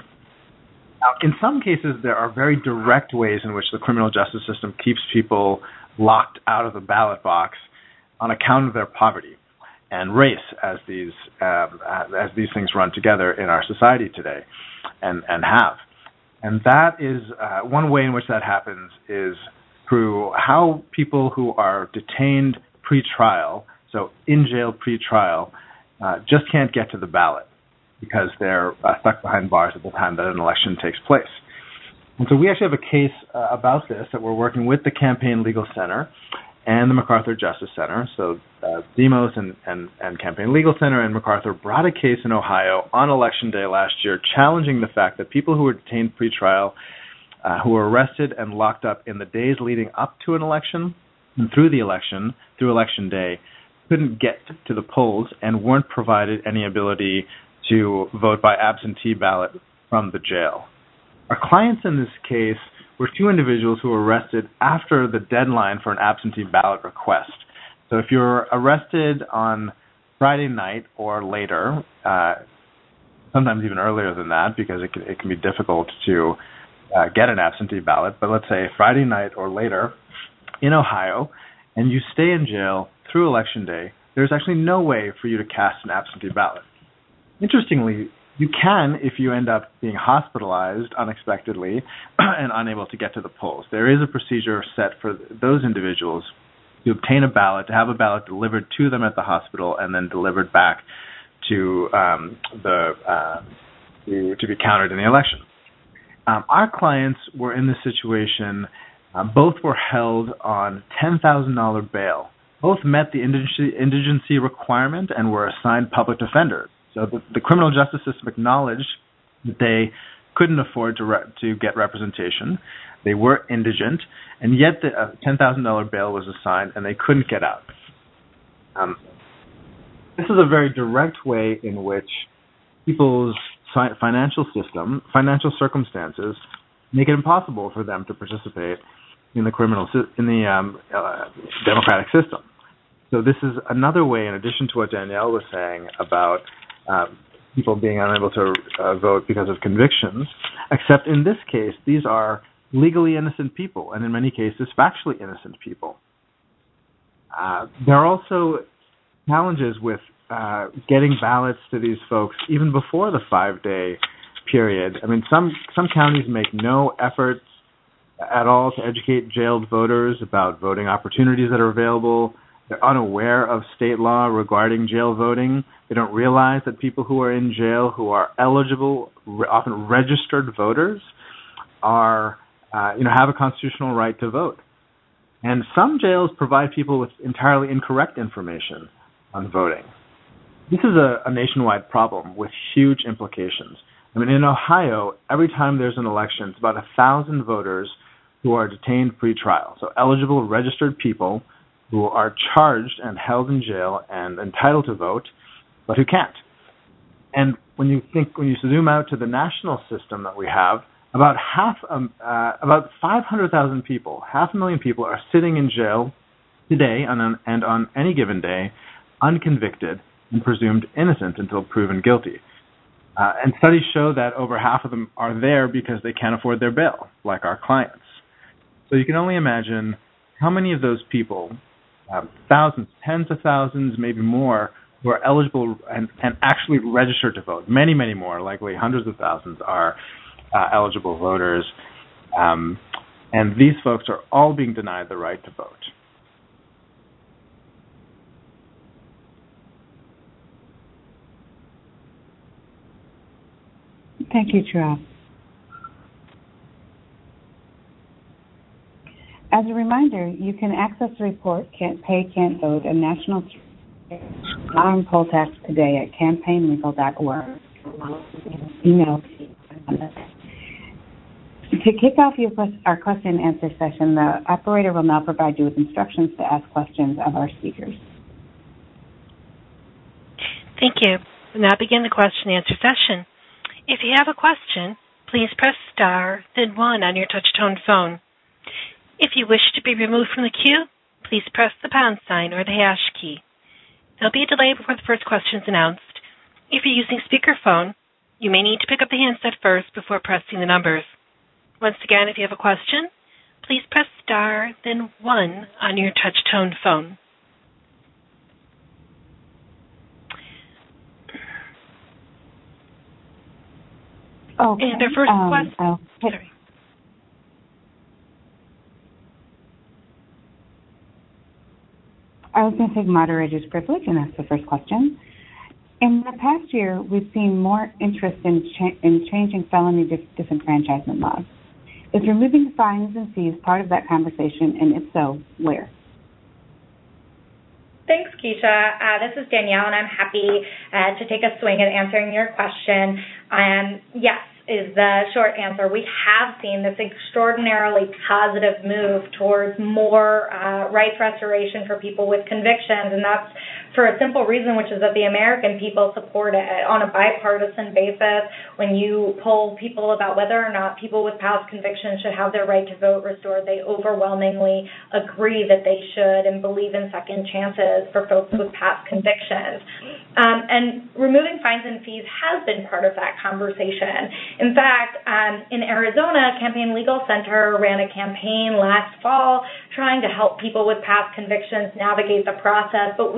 Now, in some cases, there are very direct ways in which the criminal justice system keeps people locked out of the ballot box on account of their poverty and race, as these um, as these things run together in our society today, and, and have. And that is uh, one way in which that happens is through how people who are detained pre-trial, so in jail pre-trial, uh, just can't get to the ballot because they're uh, stuck behind bars at the time that an election takes place. And so we actually have a case uh, about this that we're working with the Campaign Legal Center and the MacArthur Justice Center. So uh, Demos and, and, and Campaign Legal Center and MacArthur brought a case in Ohio on Election Day last year challenging the fact that people who were detained pre-trial, uh, who were arrested and locked up in the days leading up to an election and through the election, through Election Day, couldn't get to the polls and weren't provided any ability to vote by absentee ballot from the jail. Our clients in this case were two individuals who were arrested after the deadline for an absentee ballot request. So if you're arrested on Friday night or later, uh, sometimes even earlier than that, because it can, it can be difficult to uh, get an absentee ballot, but let's say Friday night or later in Ohio, and you stay in jail through Election Day, there's actually no way for you to cast an absentee ballot. Interestingly, you can if you end up being hospitalized unexpectedly and unable to get to the polls. There is a procedure set for those individuals to obtain a ballot, to have a ballot delivered to them at the hospital and then delivered back to um, the uh, to, to be counted in the election. Um, our clients were in this situation. Uh, both were held on ten thousand dollars bail. Both met the indigency, indigency requirement and were assigned public defenders. So the, the criminal justice system acknowledged that they couldn't afford to re- to get representation. They were indigent, and yet the uh, ten thousand dollars bail was assigned, and they couldn't get out. Um, this is a very direct way in which people's financial system, financial circumstances, make it impossible for them to participate in the criminal in the um, uh, democratic system. So this is another way, in addition to what Danielle was saying about uh, people being unable to uh, vote because of convictions, except in this case, these are legally innocent people, and in many cases, factually innocent people. Uh, there are also challenges with uh, getting ballots to these folks even before the five-day period. I mean, some some counties make no efforts at all to educate jailed voters about voting opportunities that are available. They're unaware of state law regarding jail voting. They don't realize that people who are in jail, who are eligible, often registered voters, are uh, you know have a constitutional right to vote. And some jails provide people with entirely incorrect information on voting. This is a, a nationwide problem with huge implications. I mean, in Ohio, every time there's an election, it's about a thousand voters who are detained pre-trial. So eligible registered people who are charged and held in jail and entitled to vote, but who can't. And when you think, when you zoom out to the national system that we have, about half, um, uh, about five hundred thousand people, half a million people are sitting in jail today on an, and on any given day, unconvicted and presumed innocent until proven guilty. Uh, and studies show that over half of them are there because they can't afford their bail, like our clients. So you can only imagine how many of those people, uh, thousands, tens of thousands, maybe more, who are eligible and, and actually registered to vote. Many, many more, likely hundreds of thousands, are uh, eligible voters. Um, and these folks are all being denied the right to vote. Thank you, Chirag. As a reminder, you can access the report, Can't Pay, Can't Vote, a national modern poll tax today at campaign legal dot org. Email. To kick off your, our question and answer session, the operator will now provide you with instructions to ask questions of our speakers. Thank you. We'll now begin the question and answer session. If you have a question, please press star, then one on your touch-tone phone. If you wish to be removed from the queue, please press the pound sign or the hash key. There'll be a delay before the first question is announced. If you're using speakerphone, you may need to pick up the handset first before pressing the numbers. Once again, if you have a question, please press star, then one on your touch-tone phone. Okay. And our first um, question. I'll pick, Sorry. I was going to take moderator's privilege and ask the first question. In the past year, we've seen more interest in, cha- in changing felony dis- disenfranchisement laws. Is removing fines and fees part of that conversation, and if so, where? Thanks, Keisha. Uh, this is Danielle, and I'm happy uh, to take a swing at answering your question. Um, yes, is the short answer. We have seen this extraordinarily positive move towards more uh, rights restoration for people with convictions, and that's for a simple reason, which is that the American people support it on a bipartisan basis. When you poll people about whether or not people with past convictions should have their right to vote restored, they overwhelmingly agree that they should and believe in second chances for folks with past convictions. Um, and removing fines and fees has been part of that conversation. In fact, um, in Arizona, Campaign Legal Center ran a campaign last fall trying to help people with past convictions navigate the process, but we routinely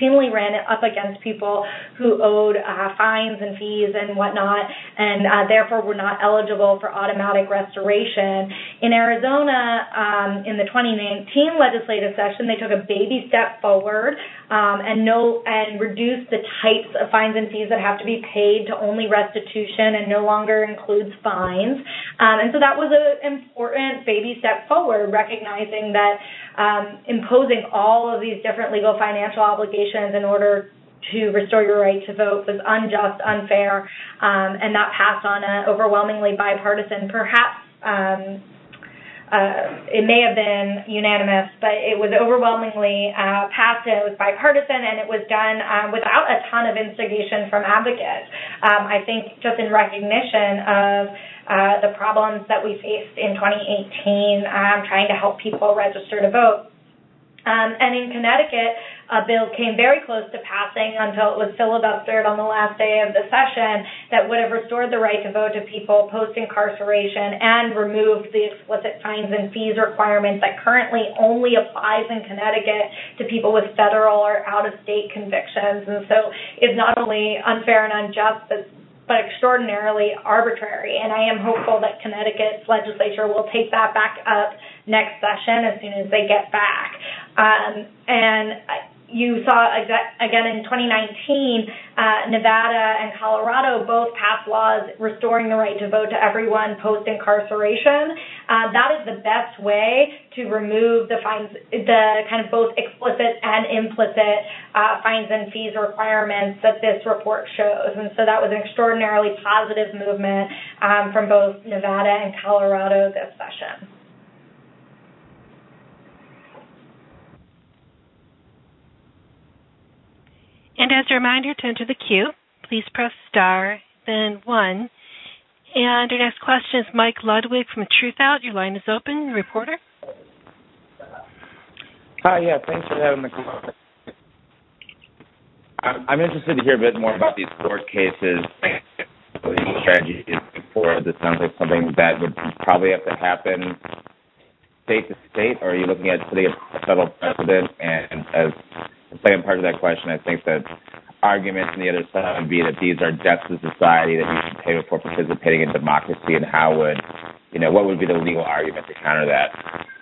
routinely ran up against people who owed uh, fines and fees and whatnot, and uh, therefore were not eligible for automatic restoration. In Arizona, um, in the twenty nineteen legislative session, they took a baby step forward um, and no and reduced the types of fines and fees that have to be paid to only restitution and no longer includes fines. Um, and so that was an important baby step forward, recognizing that um, imposing all of these different legal financial obligations in order to restore your right to vote was unjust, unfair, um, and that passed on an overwhelmingly bipartisan, perhaps um, uh, it may have been unanimous, but it was overwhelmingly uh, passed, and it was bipartisan, and it was done um, without a ton of instigation from advocates. Um, I think just in recognition of uh, the problems that we faced in twenty eighteen, um, trying to help people register to vote. Um, and in Connecticut, a bill came very close to passing until it was filibustered on the last day of the session that would have restored the right to vote to people post-incarceration and removed the explicit fines and fees requirement that currently only applies in Connecticut to people with federal or out-of-state convictions. And so it's not only unfair and unjust, but but extraordinarily arbitrary. And I am hopeful that Connecticut's legislature will take that back up next session as soon as they get back. Um, and you saw, again, in twenty nineteen, uh, Nevada and Colorado both passed laws restoring the right to vote to everyone post-incarceration. Uh, that is the best way to remove the fines, the kind of both explicit and implicit uh, fines and fees requirements that this report shows. And so that was an extraordinarily positive movement um, from both Nevada and Colorado this session. And as a reminder to enter the queue, please press star, then one. And our next question is Mike Ludwig from Truthout. Your line is open, reporter. Hi, yeah, thanks for having the call. I'm interested to hear a bit more about these court cases, legal strategies for this. Sounds like something that would probably have to happen state to state, or are you looking at putting a federal precedent? And as the second part of that question, I think that arguments on the other side would be that these are debts to society that you should pay before participating in democracy, and how would, you know, what would be the legal argument to counter that?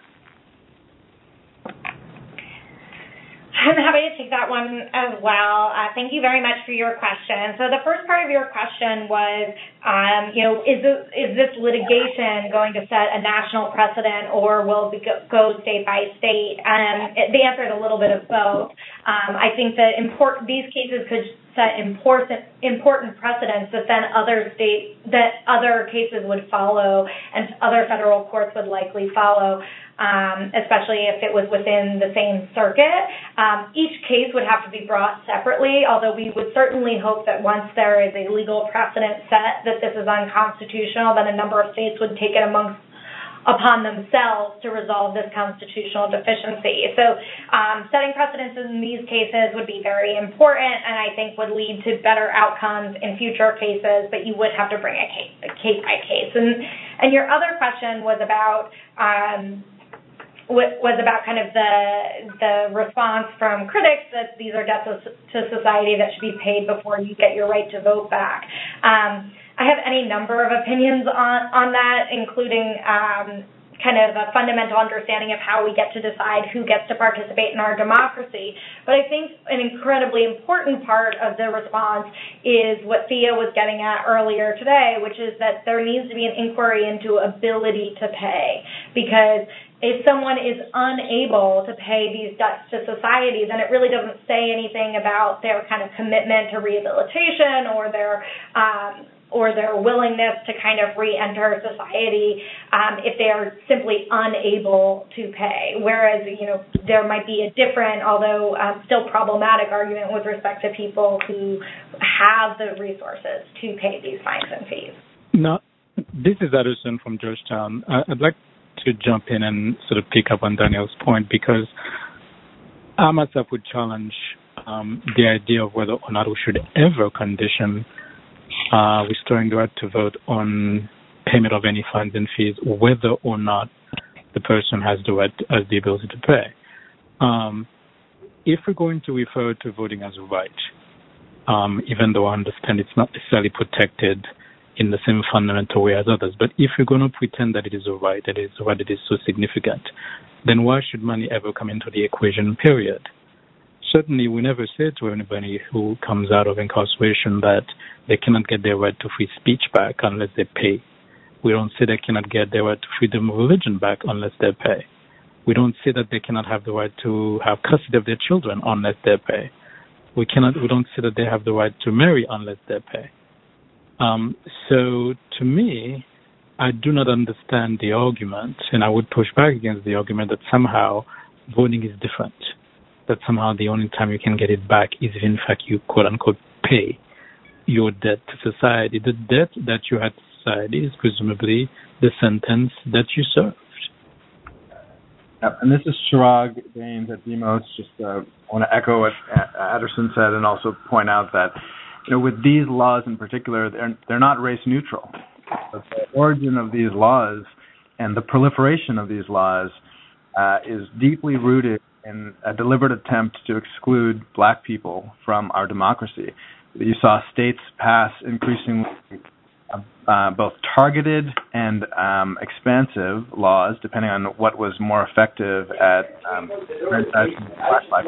I'm happy to take that one as well. Uh, thank you very much for your question. So the first part of your question was, um, you know, is this, is this litigation going to set a national precedent, or will it go state by state? Um, it, the answer is a little bit of both. Um, I think that import, these cases could set important important precedents that then other state that other cases would follow, and other federal courts would likely follow. Um, especially if it was within the same circuit. Um, each case would have to be brought separately, although we would certainly hope that once there is a legal precedent set that this is unconstitutional, then a number of states would take it amongst upon themselves to resolve this constitutional deficiency. So um, setting precedents in these cases would be very important, and I think would lead to better outcomes in future cases, but you would have to bring a case, a case by case. And, and your other question was about um, was about kind of the the response from critics that these are debts to society that should be paid before you get your right to vote back. Um, I have any number of opinions on, on that, including um, kind of a fundamental understanding of how we get to decide who gets to participate in our democracy. But I think an incredibly important part of the response is what Thea was getting at earlier today, which is that there needs to be an inquiry into ability to pay, because if someone is unable to pay these debts to society, then it really doesn't say anything about their kind of commitment to rehabilitation or their um, or their willingness to kind of re-enter society um, if they are simply unable to pay. Whereas, you know, there might be a different, although um, still problematic argument with respect to people who have the resources to pay these fines and fees. No, this is Addison from Georgetown. Uh, I'd like to jump in and sort of pick up on Daniel's point, because I myself would challenge um, the idea of whether or not we should ever condition uh, restoring the right to vote on payment of any fines and fees, whether or not the person has the right, has the ability to pay. Um, if we're going to refer to voting as a right, um, even though I understand it's not necessarily protected in the same fundamental way as others, but if we're going to pretend that it is a right, that it is a right that is so significant, then why should money ever come into the equation, period? Certainly, we never say to anybody who comes out of incarceration that they cannot get their right to free speech back unless they pay. We don't say they cannot get their right to freedom of religion back unless they pay. We don't say that they cannot have the right to have custody of their children unless they pay. We cannot. We don't say that they have the right to marry unless they pay. Um, so, to me, I do not understand the argument, and I would push back against the argument that somehow voting is different, that somehow the only time you can get it back is if, in fact, you quote-unquote pay your debt to society. The debt that you had to society is presumably the sentence that you served. Yep, and this is Chirag Baines at Demos. Just uh, want to echo what Adderson said and also point out that, you know, with these laws in particular, they're, they're not race neutral. But the origin of these laws and the proliferation of these laws uh, is deeply rooted in a deliberate attempt to exclude black people from our democracy. You saw states pass increasingly uh, both targeted and um, expansive laws, depending on what was more effective at um, black life.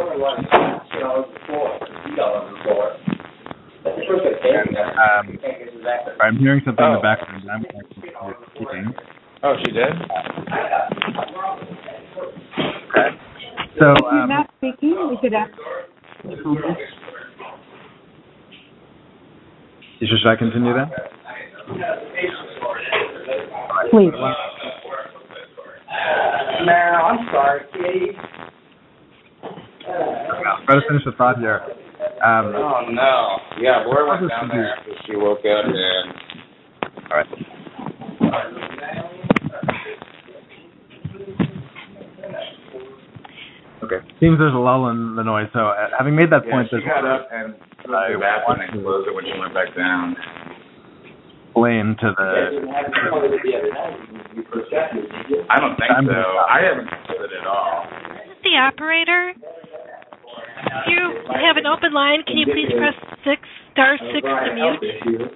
And, um, I'm hearing something oh. in the background that I'm keeping. Oh, she did? Okay. So, if you're um, not speaking, we should ask. Should I continue then? Please. No, I'm sorry, Katie. Try to finish the thought here. Um, oh, no. Yeah, Laura went down there after she woke up, and... All right. Okay. Seems there's a lull in the noise. So, uh, having made that yeah, point, she got up and I the bathroom and closed it when she went back down. Explain to the. I don't think so. I haven't closed it at all. The operator. If you have an open line, can you please press six star six to mute?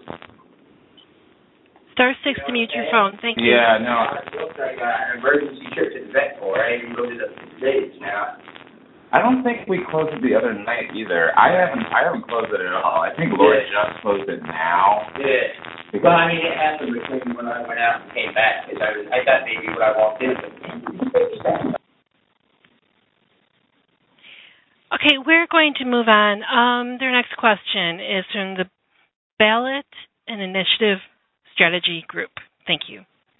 Star six to mute your phone. Thank you. Yeah, no. I got an emergency trip to the vet for. I even loaded up the days now. I don't think we closed it the other night either. I haven't. I haven't closed it at all. I think Laura yeah. just closed it now. Yeah. Well, I mean, it happened between when I went out and came back. Cause I, was, I thought maybe when I walked in. Okay, we're going to move on. Um, their next question is from the Ballot and Initiative Strategy Group. Thank you.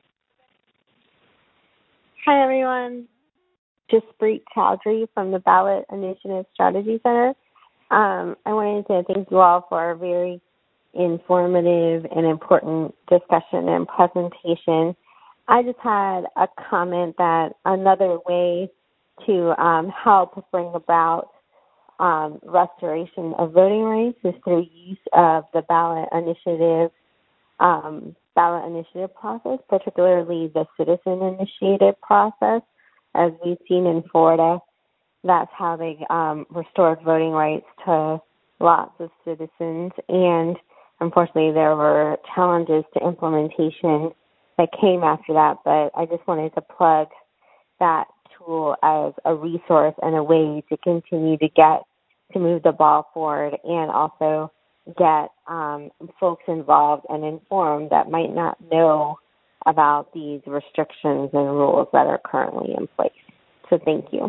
Hi, everyone. Jaspreet Chowdhury from the Ballot Initiative Strategy Center. Um, I wanted to thank you all for a very informative and important discussion and presentation. I just had a comment that another way to um, help bring about um, restoration of voting rights is through use of the ballot initiative um, ballot initiative process, particularly the citizen initiative process. As we've seen in Florida, that's how they um, restored voting rights to lots of citizens. And unfortunately, there were challenges to implementation that came after that. But I just wanted to plug that tool as a resource and a way to continue to get to move the ball forward and also get um, folks involved and informed that might not know about these restrictions and rules that are currently in place. So thank you.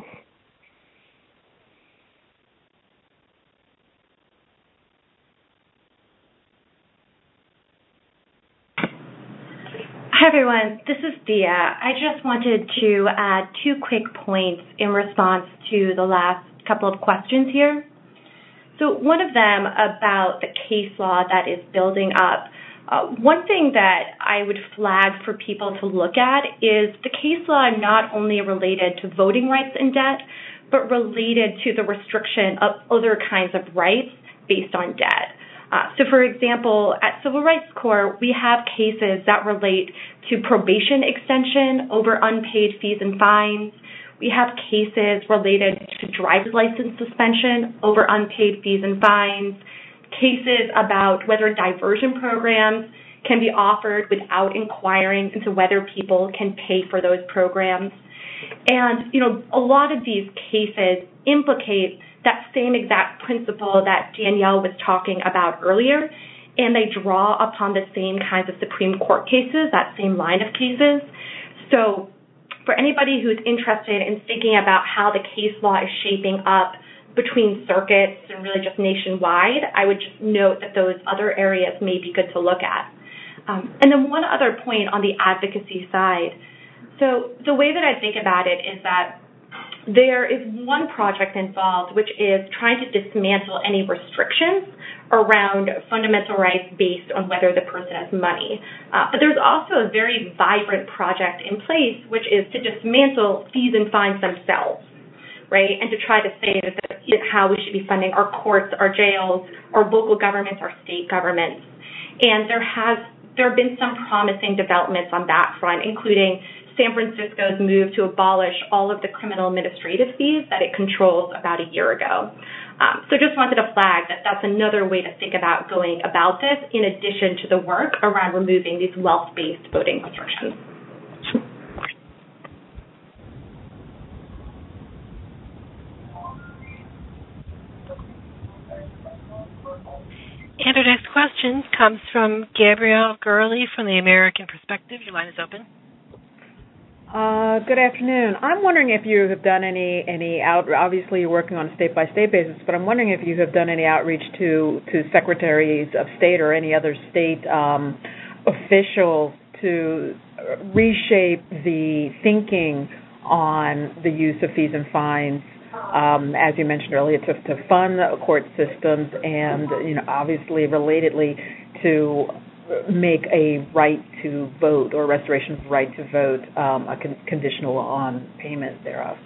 Hi, everyone. This is Dia. I just wanted to add two quick points in response to the last couple of questions here. So one of them about the case law that is building up. Uh, one thing that I would flag for people to look at is the case law not only related to voting rights in debt, but related to the restriction of other kinds of rights based on debt. Uh, so, for example, at Civil Rights Court, we have cases that relate to probation extension over unpaid fees and fines. We have cases related to driver's license suspension over unpaid fees and fines, cases about whether diversion programs can be offered without inquiring into whether people can pay for those programs. And, you know, a lot of these cases implicate that same exact principle that Danielle was talking about earlier, and they draw upon the same kinds of Supreme Court cases, that same line of cases. So for anybody who's interested in thinking about how the case law is shaping up between circuits and really just nationwide, I would just note that those other areas may be good to look at. Um, and then one other point on the advocacy side. So the way that I think about it is that there is one project involved which is trying to dismantle any restrictions around fundamental rights based on whether the person has money. Uh, but there's also a very vibrant project in place which is to dismantle fees and fines themselves, right? And to try to say that that's how we should be funding our courts, our jails, our local governments, our state governments. And there has there have been some promising developments on that front, including San Francisco's move to abolish all of the criminal administrative fees that it controls about a year ago. Um, so just wanted to flag that that's another way to think about going about this in addition to the work around removing these wealth-based voting restrictions. And our next question comes from Gabrielle Gurley from the American Perspective. Your line is open. Uh, good afternoon. I'm wondering if you have done any any out. Obviously, you're working on a state by state basis, but I'm wondering if you have done any outreach to to secretaries of state or any other state um, officials to reshape the thinking on the use of fees and fines. Um, as you mentioned earlier, to, to fund court systems, and you know, obviously, relatedly, to make a right to vote or restoration of right to vote um, a con- conditional on payment thereof.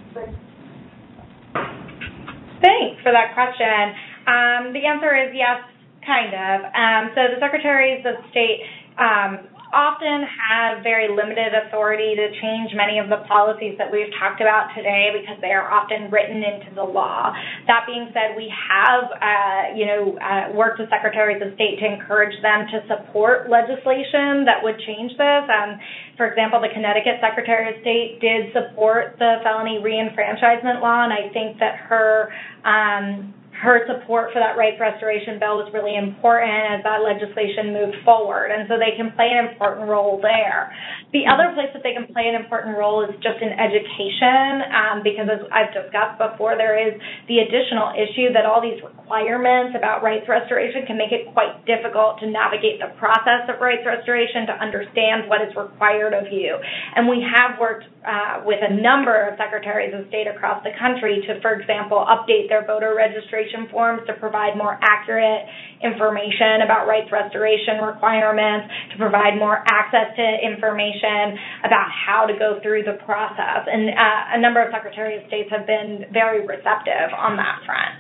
Thanks for that question. Um, the answer is yes, kind of. Um, so the secretaries of state um, often have very limited authority to change many of the policies that we've talked about today because they are often written into the law. That being said, we have, uh, you know, uh, worked with secretaries of state to encourage them to support legislation that would change this. Um, for example, the Connecticut Secretary of State did support the felony reenfranchisement law, and I think that her um, her support for that rights restoration bill was really important as that legislation moved forward, and so they can play an important role there. The other place that they can play an important role is just in education, um, because as I've discussed before, there is the additional issue that all these requirements about rights restoration can make it quite difficult to navigate the process of rights restoration, to understand what is required of you. And we have worked uh, with a number of secretaries of state across the country to, for example, update their voter registration forms to provide more accurate information about rights restoration requirements, to provide more access to information about how to go through the process. And uh, a number of secretaries of state have been very receptive on that front.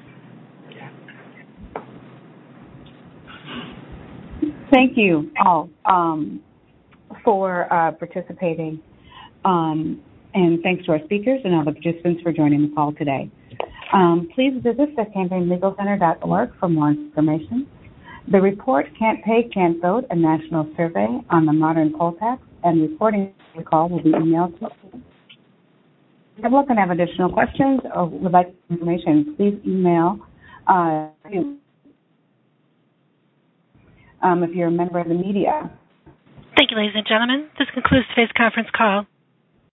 Thank you all um, for uh, participating, um, and thanks to our speakers and all the participants for joining the call today. Um, please visit the campaign legal center dot org for more information. The report, Can't Pay, Can't Vote, a national survey on the modern poll tax, and recording of the call will be emailed to you. If you look and have additional questions or would like information, please email uh, um, if you're a member of the media. Thank you, ladies and gentlemen. This concludes today's conference call.